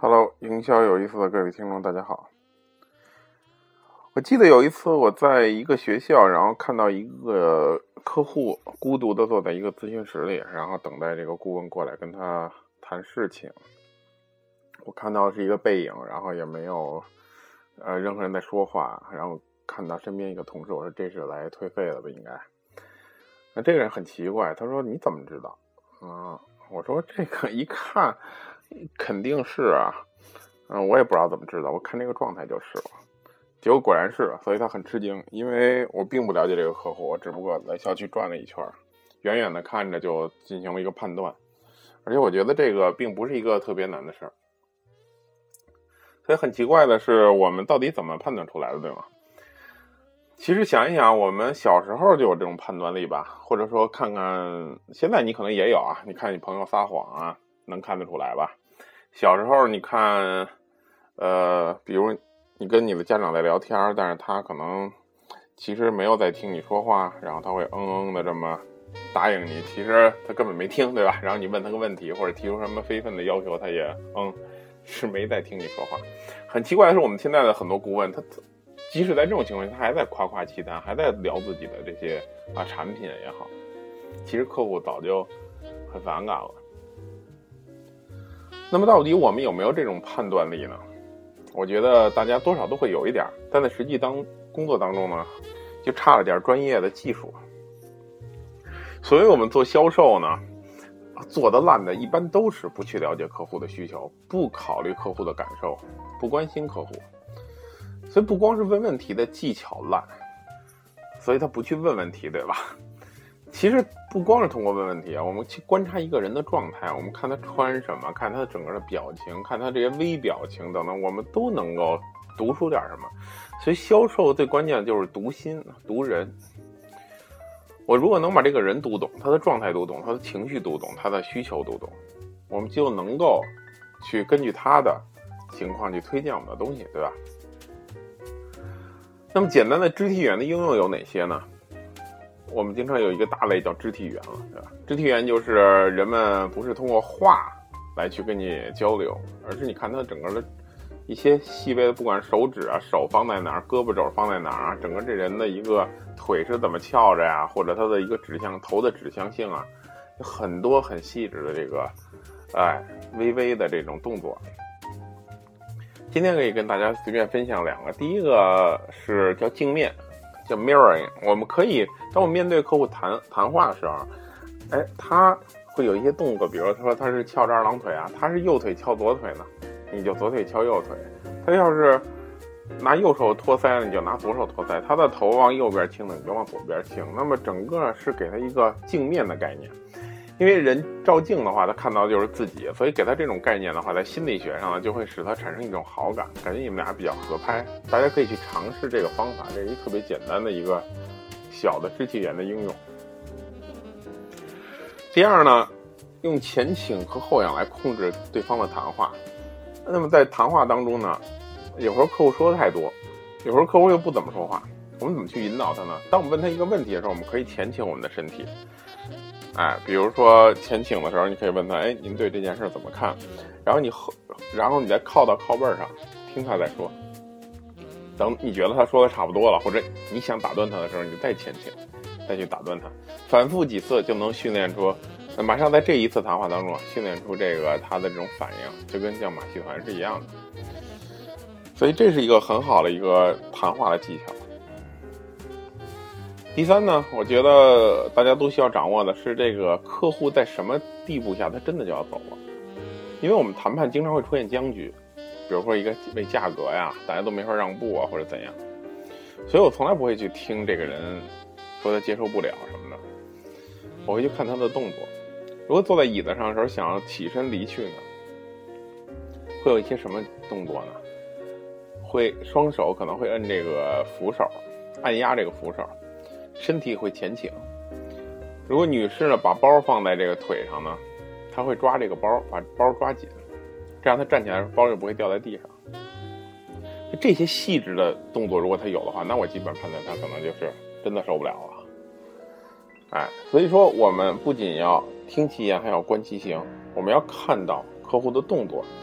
Hello， 营销有意思的各位听众，大家好。我记得有一次我在一个学校，然后看到一个客户孤独的坐在一个咨询室里，然后等待这个顾问过来跟他谈事情。我看到是一个背影，然后也没有任何人在说话，然后看到身边一个同事，我说这是来退费的吧应该。那这个人很奇怪，他说你怎么知道？我说这个一看肯定是啊，我也不知道怎么知道，我看这个状态就是了。结果果然是，所以他很吃惊，因为我并不了解这个客户，我只不过来校区转了一圈，远远的看着就进行了一个判断，而且我觉得这个并不是一个特别难的事儿。所以很奇怪的是，我们到底怎么判断出来的，对吗？其实想一想，我们小时候就有这种判断力吧，或者说看看现在你可能也有啊，你看你朋友撒谎啊，能看得出来吧？小时候你看比如你跟你的家长在聊天，但是他可能其实没有在听你说话，然后他会的这么答应你，其实他根本没听，对吧？然后你问他个问题或者提出什么非分的要求，他也是没在听你说话。很奇怪的是，我们现在的很多顾问，他即使在这种情况下，他还在夸夸其谈，还在聊自己的这些产品也好，其实客户早就很反感了。那么到底我们有没有这种判断力呢？我觉得大家多少都会有一点，但在实际工作当中呢，就差了点专业的技术。所以我们做销售呢，做得烂的一般都是不去了解客户的需求，不考虑客户的感受，不关心客户。所以不光是问问题的技巧烂，所以他不去问问题，对吧？其实不光是通过问问题啊，我们去观察一个人的状态，我们看他穿什么，看他的整个的表情，看他这些微表情等等，我们都能够读出点什么。所以销售最关键的就是读心、读人。我如果能把这个人读懂，他的状态读懂，他的情绪读懂，他的需求读懂，我们就能够去根据他的情况去推荐我们的东西，对吧？那么简单的肢体语言的应用有哪些呢？我们经常有一个大类叫肢体语言了，对吧？肢体语言就是人们不是通过话来去跟你交流，而是你看他整个的一些细微的，不管是手指啊，手放在哪儿，胳膊肘放在哪儿啊，整个这人的一个腿是怎么翘着呀，或者他的一个头的指向性啊，有很多很细致的这个微微的这种动作。今天可以跟大家随便分享两个，第一个是叫镜面，叫 mirroring。 我们可以当我们面对客户谈话的时候，他会有一些动作，比如说他是翘着二郎腿啊，他是右腿翘左腿呢，你就左腿翘右腿；他要是拿右手托腮呢，你就拿左手托腮；他的头往右边倾呢，你就往左边倾。那么整个是给他一个镜面的概念。因为人照镜的话，他看到的就是自己，所以给他这种概念的话，在心理学上呢，就会使他产生一种好感，感觉你们俩比较合拍。大家可以去尝试这个方法，这是一个特别简单的一个小的肢体语言的应用。第二呢，用前倾和后仰来控制对方的谈话。那么在谈话当中呢，有时候客户说的太多，有时候客户又不怎么说话，我们怎么去引导他呢？当我们问他一个问题的时候，我们可以前倾我们的身体。比如说前倾的时候，你可以问他，您对这件事怎么看？然后你再靠到靠背上，听他再说。等你觉得他说的差不多了，或者你想打断他的时候，你就再前倾，再去打断他，反复几次就能训练出，马上在这一次谈话当中训练出这个他的这种反应，就跟像马戏团是一样的。所以这是一个很好的一个谈话的技巧。第三呢，我觉得大家都需要掌握的是这个客户在什么地步下他真的就要走了。因为我们谈判经常会出现僵局，比如说一个为价格呀，大家都没法让步啊，或者怎样，所以我从来不会去听这个人说他接受不了什么的，我会去看他的动作。如果坐在椅子上的时候想要起身离去呢，会有一些什么动作呢？会双手可能会摁这个扶手，按压这个扶手，身体会前倾。如果女士呢把包放在这个腿上呢，她会抓这个包，把包抓紧，这样她站起来包就不会掉在地上。这些细致的动作如果她有的话，那我基本判断她可能就是真的受不了了。所以说我们不仅要听其言，还要观其行，我们要看到客户的动作，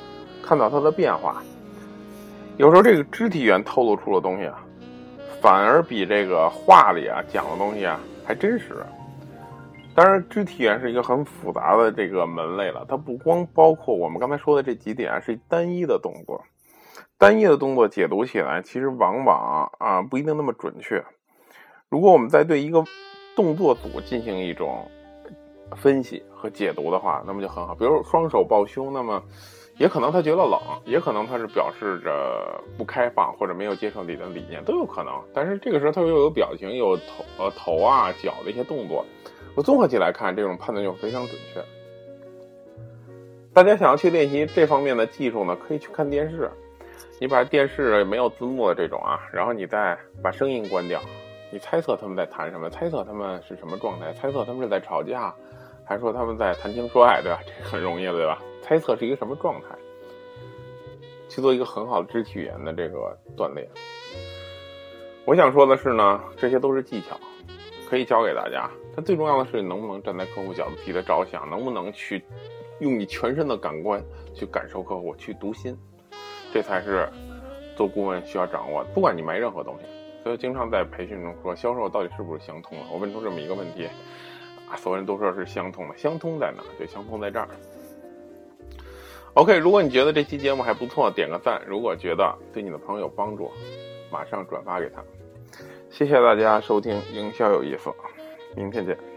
看到它的变化。有时候这个肢体语言透露出的东西啊，反而比这个话里啊讲的东西啊还真实。当然，肢体语言是一个很复杂的这个门类了，它不光包括我们刚才说的这几点啊，是单一的动作。单一的动作解读起来，其实往往不一定那么准确。如果我们在对一个动作组进行一种分析和解读的话，那么就很好。比如双手抱胸，那么也可能他觉得冷，也可能他是表示着不开放或者没有接受你的理念，都有可能。但是这个时候他又有表情，有头啊脚的一些动作，我综合起来看，这种判断就非常准确。大家想要去练习这方面的技术呢，可以去看电视。你把电视没有字幕的这种然后你再把声音关掉，你猜测他们在谈什么，猜测他们是什么状态，猜测他们是在吵架，还是说他们在谈情说爱，对吧？这个很容易了，对吧？猜测是一个什么状态，去做一个很好的肢体语言的这个锻炼。我想说的是呢，这些都是技巧，可以教给大家。但最重要的是，你能不能站在客户角度替他着想，能不能去用你全身的感官去感受客户，去读心，这才是做顾问需要掌握的。不管你卖任何东西，所以经常在培训中说，销售到底是不是相通的？我问出这么一个问题所有人都说是相通的，相通在哪？就相通在这儿。OK， 如果你觉得这期节目还不错，点个赞；如果觉得对你的朋友有帮助，马上转发给他。谢谢大家收听营销有意思，明天见。